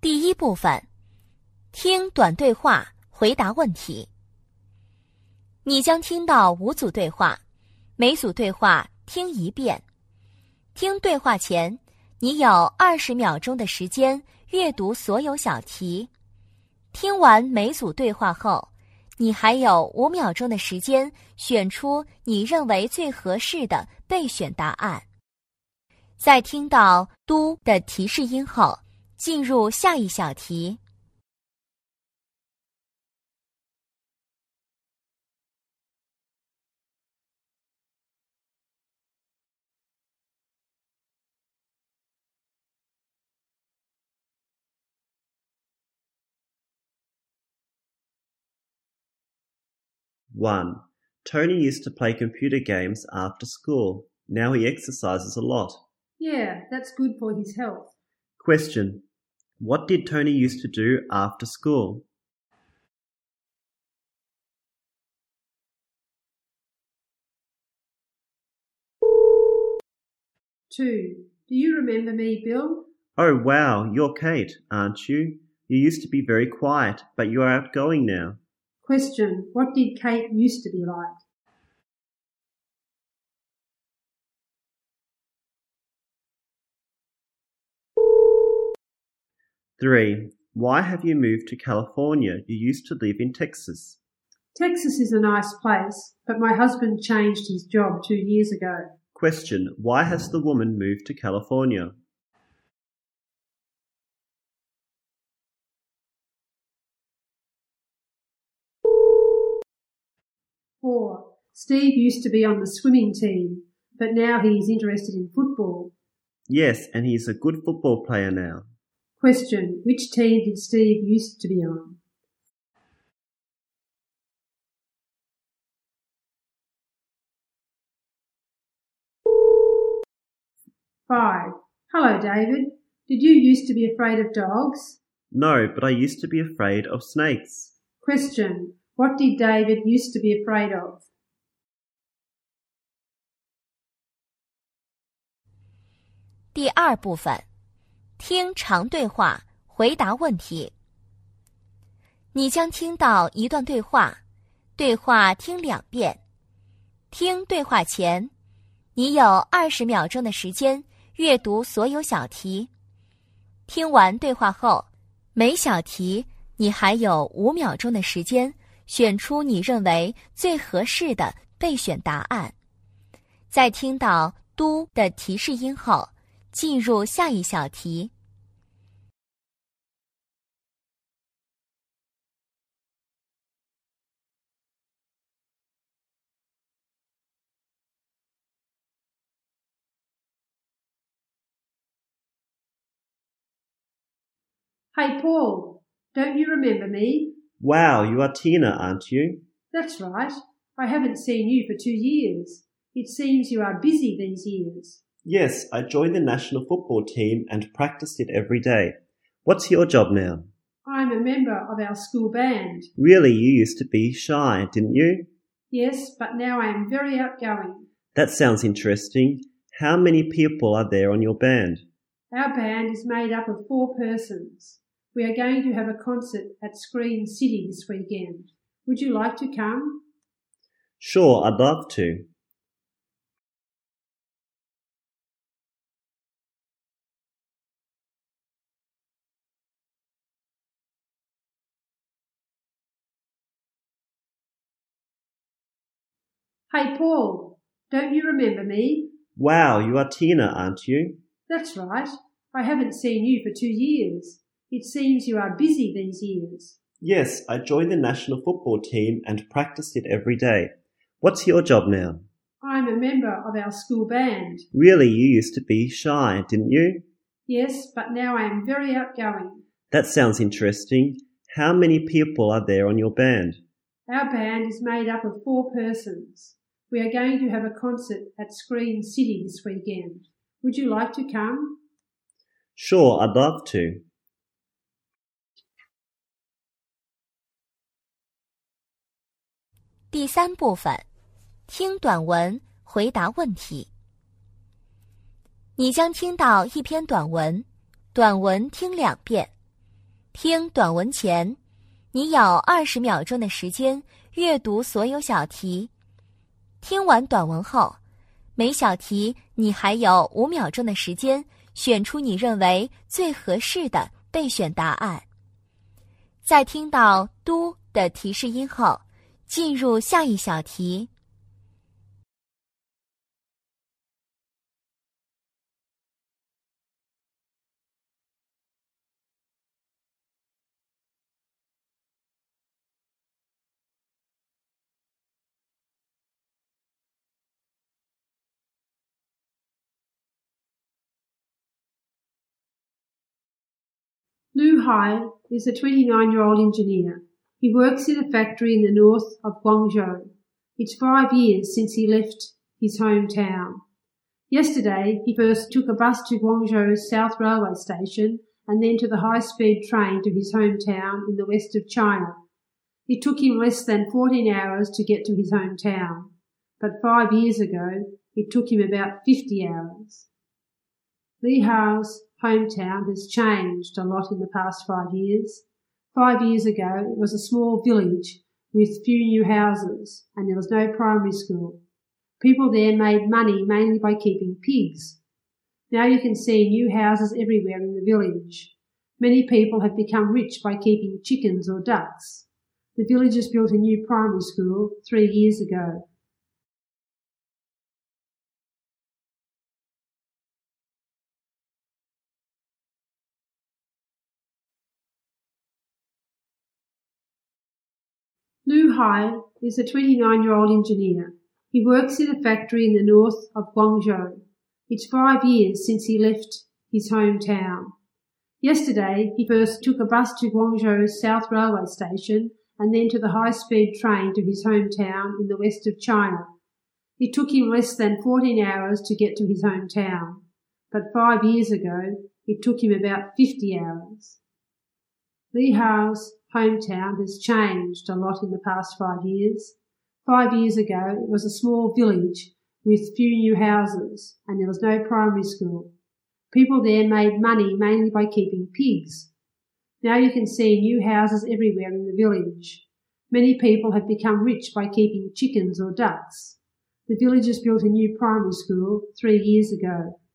第一部分，听短对话，回答问题。你将听到5组对话，每组对话听1遍。听对话前，你有20秒钟的时间阅读所有小题。听完每组对话后，你还有5秒钟的时间选出你认为最合适的备选答案。在听到“嘟”的提示音后，进入下一小题。 1. Tony used to play computer games after school. Now he exercises a lot. Yeah, that's good for his health. Question. What did Tony used to do after school? 2. Do you remember me, Bill? Oh, wow, you're Kate, aren't you? You used to be very quiet, but you are outgoing now. Question. What did Kate used to be like? 3. Why have you moved to California? You used to live in Texas. Texas is a nice place, but my husband changed his job 2 years ago. Question. Why has the woman moved to California? 4. Steve used to be on the swimming team, but now he is interested in football. Yes, and he's a good football player now. Question. Which team did Steve used to be on? 5. Hello, David. Did you used to be afraid of dogs? No, but I used to be afraid of snakes. Question. What did David used to be afraid of? 第二部分，听长对话，回答问题。你将听到一段对话，对话听2遍。听对话前，你有20秒钟的时间阅读所有小题。听完对话后，每小题你还有5秒钟的时间选出你认为最合适的备选答案。在听到“嘟”的提示音后，进入下一小题。 Hey, Paul. Don't you remember me? Wow, you are Tina, aren't you? That's right. I haven't seen you for 2 years. It seems you are busy these years. Yes, I joined the national football team and practiced it every day. What's your job now? I'm a member of our school band. Really, you used to be shy, didn't you? Yes, but now I am very outgoing. That sounds interesting. How many people are there on your band? Our band is made up of 4 persons. We are going to have a concert at Screen City this weekend. Would you like to come? Sure, I'd love to. Hey, Paul. Don't you remember me? Wow, you are Tina, aren't you? That's right. I haven't seen you for 2 years. It seems you are busy these years. Yes, I joined the national football team and practiced it every day. What's your job now? I'm a member of our school band. Really, you used to be shy, didn't you? Yes, but now I am very outgoing. That sounds interesting. How many people are there on your band? Our band is made up of 4 persons. We are going to have a concert at Screen City this weekend. Would you like to come? Sure, I'd love to. 第3部分，听短文，回答问题。你将听到一篇短文，短文听2遍。 听短文前，你有20秒钟的时间阅读所有小题。听完短文后，每小题你还有5秒钟的时间选出你认为最合适的备选答案。在听到“嘟”的提示音后，进入下一小题。 Lou Hai is a 29-year-old engineer. He works in a factory in the north of Guangzhou. It's 5 years since he left his hometown. Yesterday, he first took a bus to Guangzhou's South Railway Station and then to the high-speed train to his hometown in the west of China. It took him less than 14 hours to get to his hometown, but 5 years ago, it took him about 50 hours. Li Hao's hometown has changed a lot in the past 5 years. 5 years ago, it was a small village with few new houses and there was no primary school. People there made money mainly by keeping pigs. Now you can see new houses everywhere in the village. Many people have become rich by keeping chickens or ducks. The villagers built a new primary school 3 years ago. Lou Hai is a 29-year-old engineer. He works in a factory in the north of Guangzhou. It's 5 years since he left his hometown. Yesterday, he first took a bus to Guangzhou's South Railway Station and then to the high-speed train to his hometown in the west of China. It took him less than 14 hours to get to his hometown, but 5 years ago, it took him about 50 hours. Li Hao's hometown has changed a lot in the past 5 years. 5 years ago, it was a small village with few new houses and there was no primary school. People there made money mainly by keeping pigs. Now you can see new houses everywhere in the village. Many people have become rich by keeping chickens or ducks. The villagers built a new primary school 3 years ago.